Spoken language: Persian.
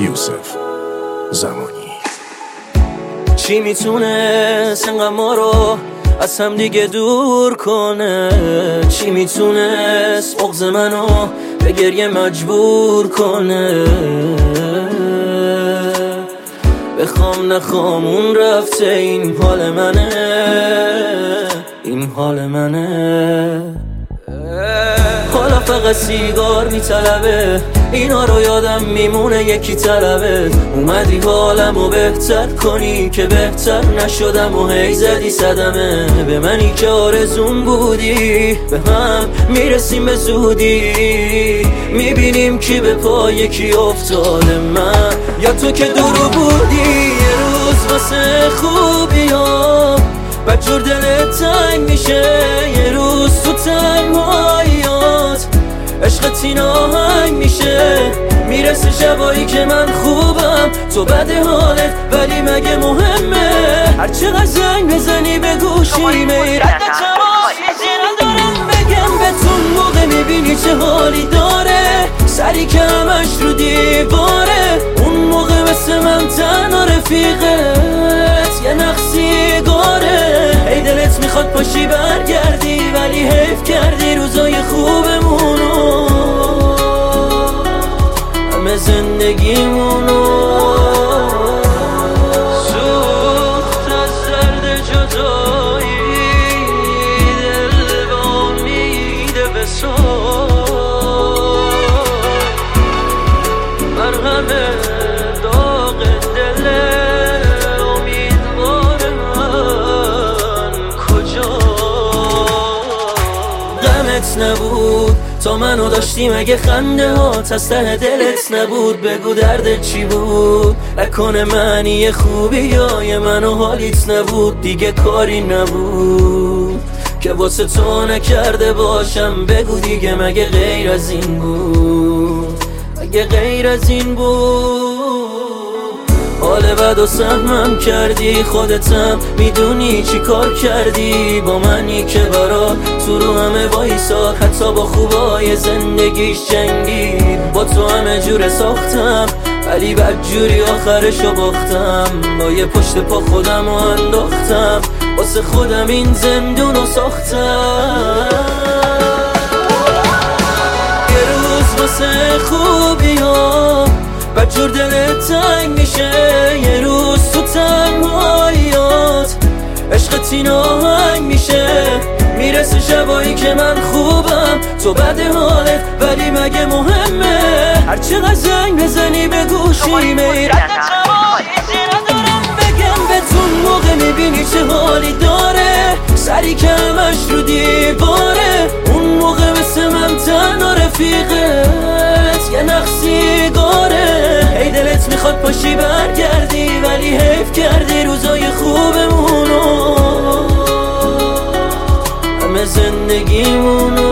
یوسف زمانی. چی میتونست انقدر ما رو از هم دیگه دور کنه؟ چی میتونست بغض منو به گریه مجبور کنه؟ بخوام نخوام اون رفته، این حال منه، این حال منه. حالا فقط سیگار میطلبه، اینا رو یادم میمونه یکی طلبت. اومدی حالمو بهتر کنی که بهتر نشدم و هی زدی صدمه به منی که آرزون بودی. به هم میرسیم به زودی، میبینیم کی به پای کی افتاده، من یا تو که دورو بودی. یه روز واسه خوبیام بدجور دلت تنگ میشه، یه روز تو تنهاییات عشقت این آهنگ میشه. میرسه شبایی که من خوبم تو بده حالت، ولی مگه مهمه هرچقدر زنگ بزنی به گوشیمه؟ رد چیزی ندارم بگم بهتون، موقع میبینی چه حالی داره، سری که همش رو دیواره. اون موقع مثل من تنها رفیقت یه نقصی گاره. ای دلت میخواد پاشی برگردی، ولی حیف کردی روزای خوبمونو، همه زندگیمونو. سوخت از درد جدایی، دل به امیده به مرهم داغ دل امیدوار من کجا؟ غمت نبود تا منو داشتی، مگه خنده هات از ته دلت نبود؟ بگو دردت چی بود؟ نکنه معنی خوبی یا منو حالیت نبود؟ دیگه کاری نبود که واسه تو نکرده باشم. بگو دیگه مگه غیر از این بود؟ مگه غیر از این بود؟ حال بد و سهمم کردی، خودتم میدونی چی کار کردی با منی که برات تو رو همه وایساد، حتی با خوبای زندگیش جنگید. با تو همه جوره ساختم، ولی بدجوری آخرشو باختم. با یه پشت پا خودم رو انداختم، واسه خودم این زندونو ساختم. یه روز واسه خوبیام بدجور دلت تنگ میشه، یه روز تو تنهاییات عشقت این آهنگ میشه. میرسه شبایی که من خوبم تو بده حالت، ولی مگه مهمه هرچقدر زنگ بزنی به گوشیمه؟ رد چیزی ندارم بگم بهتون، موقع میبینی چه حالی داره، سری که همش رو دیواره. اون موقع مثل من تنها رفیقت یه نقصی گاره. ای دلت میخواد پاشی برگردی، ولی حیف کردی روزای خوبمونو، همه زندگیمونو.